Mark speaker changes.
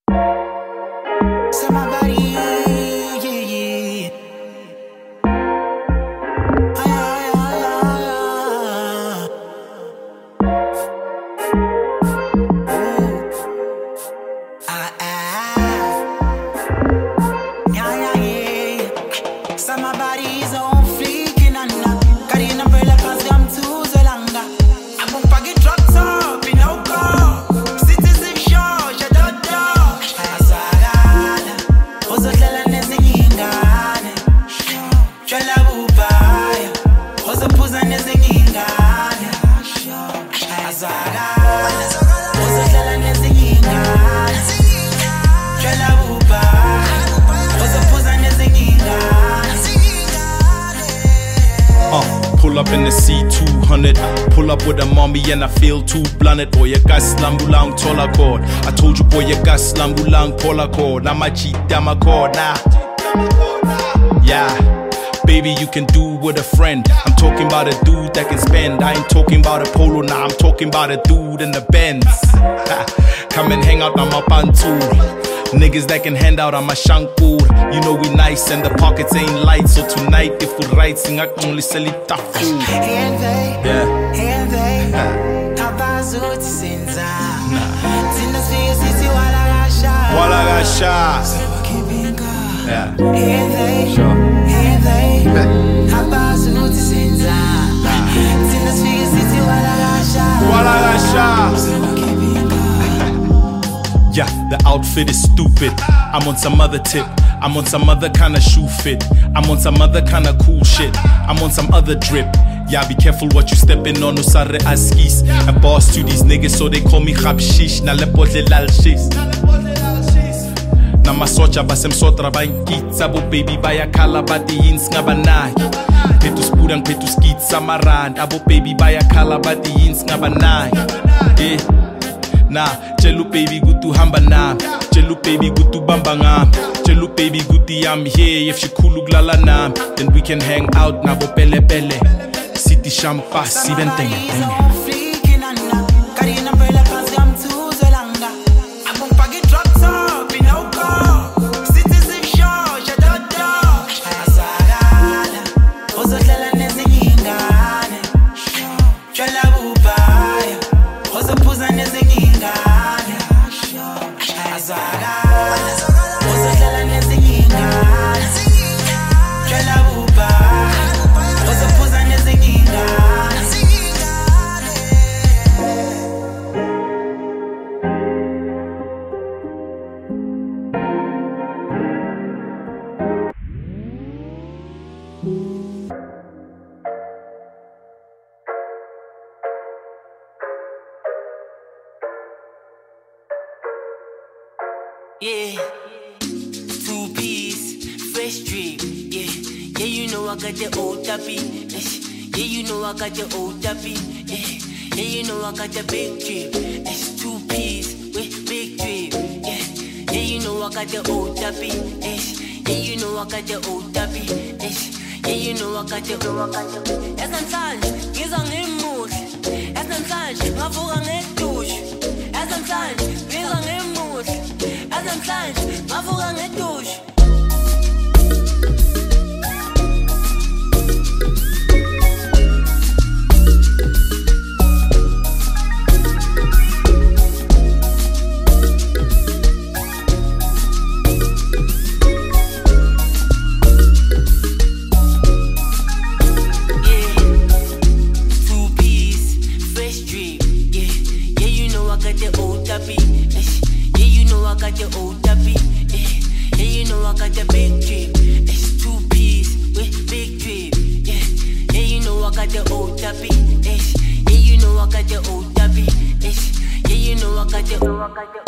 Speaker 1: Pull up in the C200, pull up with a mommy and I feel too blunted. Boy, you gas lambulang tola cord. I told you, boy, you gas lambulang pola cord. I'm a cheat, I'm a cord, nah. Yeah, baby, you can do with a friend. I'm talking about a dude that can spend. I ain't talking about a polo, nah, I'm talking about a dude in the Benz. Come and hang out on my pantu. Niggas that can hand out on my shankpool. You know we nice and the pockets ain't light. So tonight if we right, sing I only sell it tough food.
Speaker 2: And they Kabazuti sinza Tinas figures iti wala gasha
Speaker 1: Yeah.
Speaker 2: And they
Speaker 1: Sure.
Speaker 2: Kabazuti sinza Tinas figures iti wala gasha
Speaker 1: Yeah, the outfit is stupid. I'm on some other tip. I'm on some other kind of shoe fit. I'm on some other kind of cool shit. I'm on some other drip. Yeah, be careful what you stepping on. Usare askis. A boss to these niggas, so they call me Khabshish. Na lepotle lal shis. Na masocha basem sotra bankitsa bo baby baya kala bati ins ngabanai. Petus purang petus kitsa maran. Abo baby baya kala bati ins ngabanai. Eh. Nah, chelu baby gutu hamba nam. Chelu baby gutu bamba ngam. Chelu baby guti I'm here. If she kulu glala nam, then we can hang out na bo pele pele. City champa, si ventenge.
Speaker 2: Yeah, 2-piece, fresh drip. Yeah, you know I got the old tappy. Yeah, you know I got the old tappy. Yeah, you know I got the big drip. It's 2-piece with big drip. Yeah, you know I got the old tappy. Yeah, you know I got the old tappy. Yeah, you know I got the. Es namhlanje ngizangemuhle. Es namhlanje ngavuka ngedushe. Es namhlanje ngizangemuhle. Es namhlanje ngavuka ngedushe. I got the